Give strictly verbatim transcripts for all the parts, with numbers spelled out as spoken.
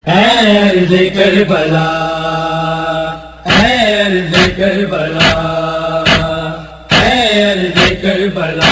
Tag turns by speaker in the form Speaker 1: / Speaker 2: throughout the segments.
Speaker 1: ارض کربلا، ارض کربلا، ارض کربلا،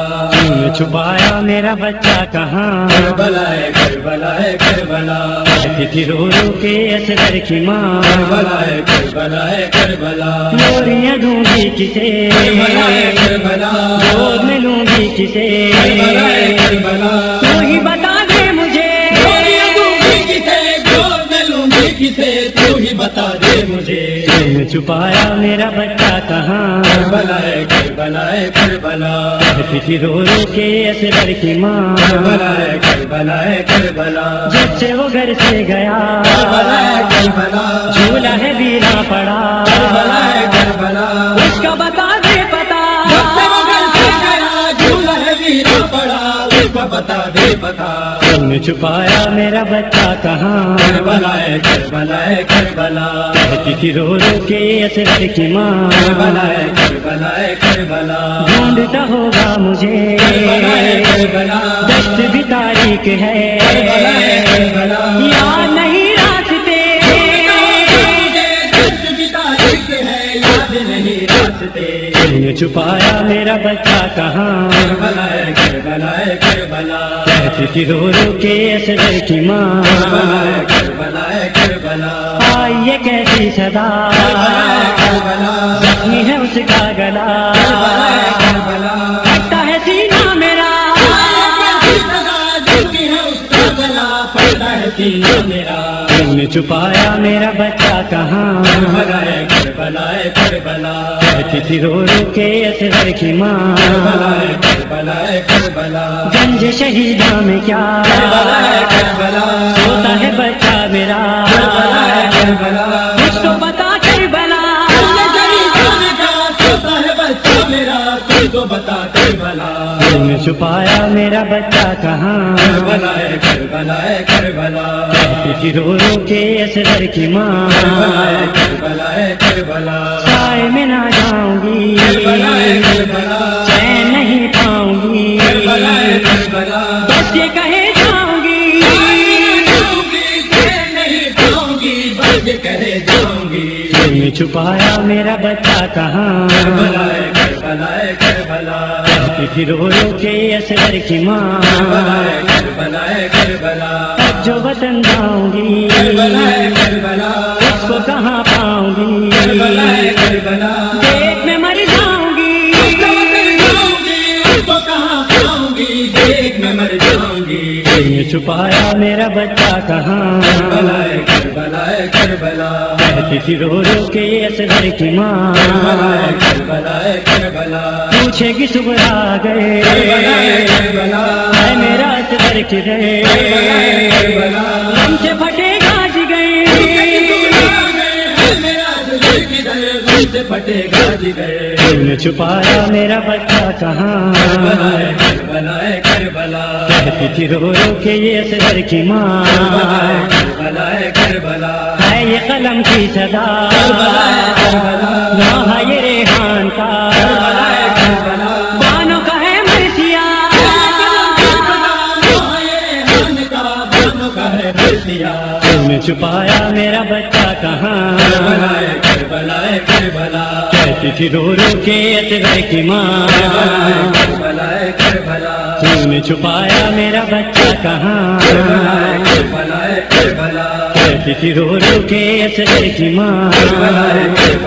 Speaker 2: چھپایا میرا بچہ کہاں؟
Speaker 1: کربلا ہے کربلا ہے کربلا،
Speaker 2: کہتی تھی رو رو کے اصغر کی ماں،
Speaker 1: کربلا ہے کربلا ہے کربلا،
Speaker 2: لوریاں دوں گی کسے،
Speaker 1: کربلا ہے کربلا،
Speaker 2: گود میں لوں گی کسے،
Speaker 1: کربلا ہے کربلا،
Speaker 2: تو ہی بتا دے مجھے،
Speaker 1: لوریاں دوں گی کسے، گود میں لوں گی کسے، تو ہی بتا دے مجھے،
Speaker 2: تم نے چھپایا میرا بچہ کہاں؟
Speaker 1: کربلا ہے کربلا ہے کربلا،
Speaker 2: کہتی تھی رو رو کے اصغر کی ماں،
Speaker 1: کربلا ہے کربلا ہے کربلا،
Speaker 2: جب سے وہ گھر سے گیا،
Speaker 1: کربلا ہے کربلا،
Speaker 2: جھولا ہے ویرا پڑا،
Speaker 1: کربلا ہے کربلا،
Speaker 2: اس کا بتا دے پتا،
Speaker 1: جب سے وہ گھر سے گیا، جھولا ہے ویرا پڑا، اس کا بتا دے پتا،
Speaker 2: تم نے چھپایا میرا بچہ کہاں؟
Speaker 1: کربلا ہے کربلا ہے کربلا،
Speaker 2: کہتی تھی رو رو کے اصغر کی ماں،
Speaker 1: کربلا ہے کربلا ہے کربلا،
Speaker 2: ڈھونڈتا ہوگا مجھے،
Speaker 1: کربلا ہے کربلا،
Speaker 2: دشت بھی تاریک ہے،
Speaker 1: کربلا ہے کربلا،
Speaker 2: یاد نہیں راستے،
Speaker 1: ڈھونڈتا ہوگا مجھے، دشت بھی تاریک ہے، یاد نہیں راستے،
Speaker 2: تم نے چھپایا میرا بچہ کہاں؟
Speaker 1: کربلا ہے کربلا ہے کربلا،
Speaker 2: کہتی تھی رو رو کے اصغر کی ماں،
Speaker 1: کربلا ہے کربلا ہے کربلا،
Speaker 2: آئی یہ کیسی صدا،
Speaker 1: کربلا ہے کربلا،
Speaker 2: زخمی ہے اس کا گلا،
Speaker 1: کربلا ہے کربلا،
Speaker 2: پھٹتا ہے سینہ میرا،
Speaker 1: آئیے کیسی صدا، زخمی ہے اس کا گلا، پھٹتا ہے سینہ میرا،
Speaker 2: تم نے چھپایا میرا بچہ کہاں؟
Speaker 1: کربلا ہے کربلا ہے کربلا،
Speaker 2: کہتی تھی رو رو کے اصغر کی ماں،
Speaker 1: کربلا ہے کربلا ہے کربلا،
Speaker 2: گنج شہیداں میں کیا،
Speaker 1: کربلا ہے کربلا،
Speaker 2: ہوتا ہے بچہ میرا،
Speaker 1: کربلا ہے کربلا،
Speaker 2: کچھ تو بتا کربلا،
Speaker 1: گنج شہیداں میں کیا سوتا ہے بچہ میرا، تم کو بتا کربلا،
Speaker 2: تم نے چھپایا میرا بچہ کہاں؟
Speaker 1: کربلا ہے کربلا ہے کربلا،
Speaker 2: کہتی تھی رو رو کے اصغر کی ماں،
Speaker 1: کربلا ہے کربلا ہے کربلا،
Speaker 2: سائے میں نہ جاؤں گی،
Speaker 1: کربلا ہے کربلا،
Speaker 2: چین نہیں پاؤں گی،
Speaker 1: کربلا ہے کربلا،
Speaker 2: بس یہ کہے جاؤں گی،
Speaker 1: سائے میں نہ جاؤں گی، چین نہیں پاؤں گی، بس یہ کہے جاؤں گی،
Speaker 2: تم نے چھپایا میرا بچہ کہاں؟
Speaker 1: کربلا ہے کربلا ہے کربلا،
Speaker 2: کہتی تھی رو رو کے اصغر کی ماں،
Speaker 1: کربلا ہے کربلا ہے کربلا،
Speaker 2: اب جو وطن جاؤں گی،
Speaker 1: کربلا ہے کربلا،
Speaker 2: اس کو کہاں پاؤں گی،
Speaker 1: کربلا ہے کربلا،
Speaker 2: دیکھ میں مر جاؤں گی،
Speaker 1: اس کا وطن جاؤں گی، اس کو کہاں پاؤں گی، دیکھ میں مر جاؤں گی،
Speaker 2: تم نے چھپایا میرا بچہ کہاں؟
Speaker 1: کربلا ہے کربلا ہے کربلا،
Speaker 2: کہتی تھی رو رو کے اصغر کی ماں،
Speaker 1: کربلا ہے کربلا ہے کربلا،
Speaker 2: پوچھے گی صبح آ گئے،
Speaker 1: کربلا ہے کربلا،
Speaker 2: ہے میرا اصغر کدھر،
Speaker 1: کربلا ہے کربلا،
Speaker 2: غم سے پھٹے گا جگر،
Speaker 1: پوچھے گی صبح آ گئے، ہے میرا دل کدھر، غم سے پھٹے گا جگر،
Speaker 2: تم نے چھپایا میرا بچہ کہاں؟
Speaker 1: کربلا ہے کربلا ہے کربلا،
Speaker 2: کہتی تھی رو رو کے یہ اصغر کی ماں،
Speaker 1: کربلا ہے کربلا ہے کربلا،
Speaker 2: ہے یہ قلم کی صدا،
Speaker 1: کربلا ہے کربلا،
Speaker 2: وہاں یہ ریحان کا،
Speaker 1: کربلا ہے کربلا،
Speaker 2: بانوں کا ہے مرثیہ،
Speaker 1: ہے یہ قلم کی صدا، وہاں یہ ریحان کا، بانوں کا ہے مرثیہ،
Speaker 2: تم نے چھپایا میرا بچہ کہاں؟
Speaker 1: کربلا ہے کربلا ہے کربلا،
Speaker 2: کہتی تھی رو رو کے اصغر کی ماں،
Speaker 1: کربلا ہے کربلا ہے کربلا،
Speaker 2: تم نے چھپایا میرا بچہ کہاں؟
Speaker 1: کربلا ہے کربلا ہے کربلا،
Speaker 2: کہتی تھی رو رو کے اصغر کی ماں،
Speaker 1: کربلا ہے